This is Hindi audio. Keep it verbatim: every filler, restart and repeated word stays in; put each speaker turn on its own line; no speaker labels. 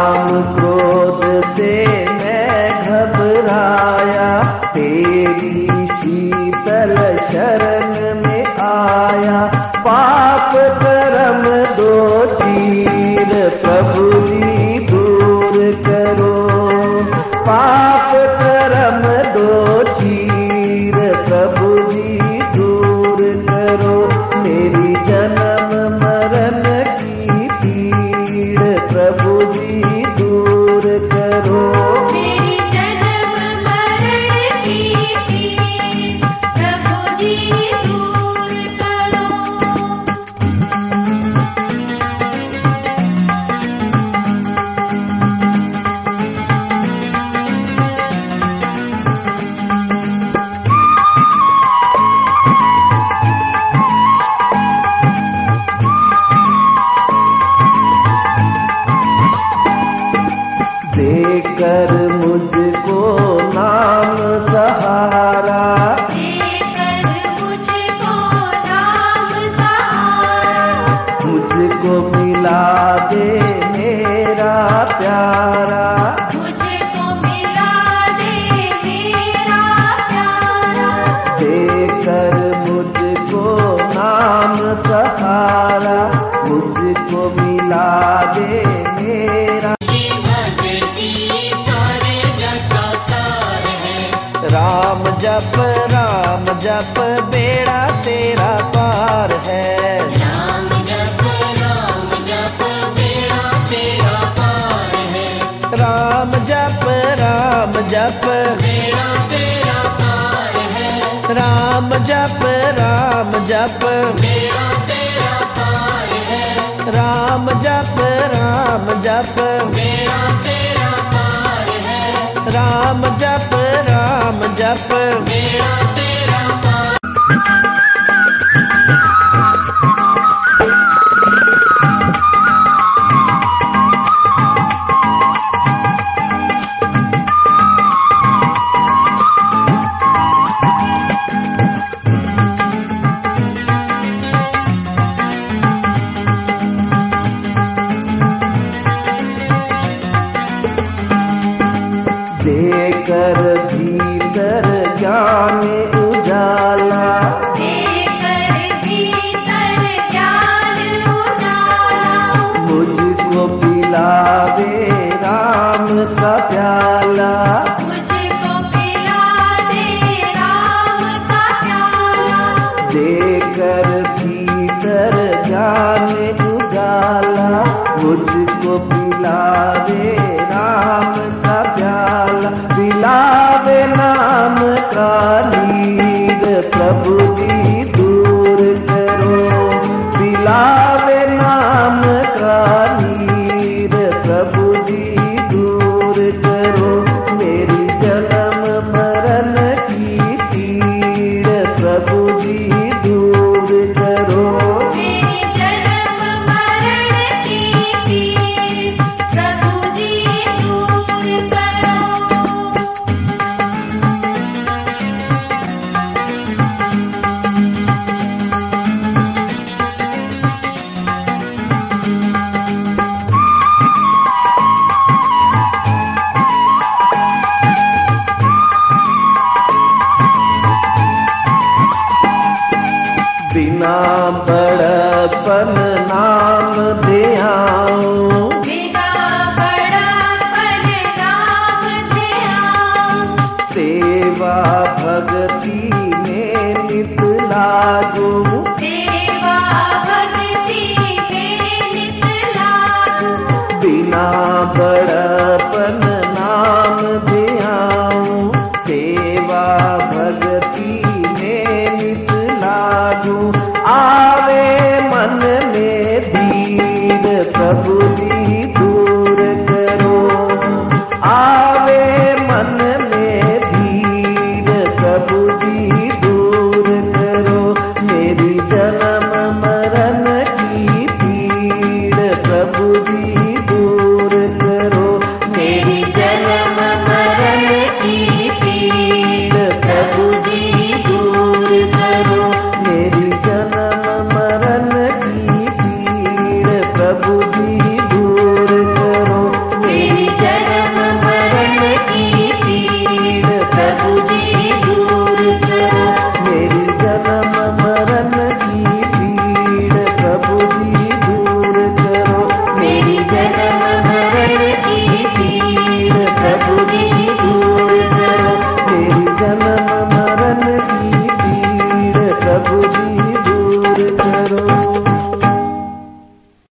काम क्रोध से मैं घबराया, तेरी शीतल शरण में आया। पाप कर्म दो चीर प्रभु जी दूर करो, पाप कर्म दो चीर प्रभु जी दूर करो। मेरी जन्म मरण की पीड़ प्रभु जी दूर करो,
मेरी जन्म मरण की पीड़ प्रभु जी दूर करो।
देकर मुझको नाम सहारा,
देकर मुझको नाम सहारा,
मुझको मिला दे मेरा प्यारा,
मुझको मिला दे मेरा प्यारा।
देकर मुझको नाम सहारा, मुझको मिला दे मेरा। राम जप राम जप बेड़ा तेरा पार है,
राम जप राम जप बेड़ा तेरा पार है,
राम जप राम जप
बेड़ा तेरा पार है,
राम जप राम जप
बेड़ा तेरा पार है,
राम जप राम जप
बेड़ा तेरा पार है,
राम जप राम जप।
बेड़ा तेरा पार।
देकर भीतर ज्ञान उजाला,
देकर भीतर ज्ञान उजाला,
मुझको पिलावे राम का प्याला,
मुझको पिला दे राम का प्याला।
देकर भीतर ज्ञान उजाला, मुझको पिलावे राम का प्याला, पिलावे नाम का नीर प्रभु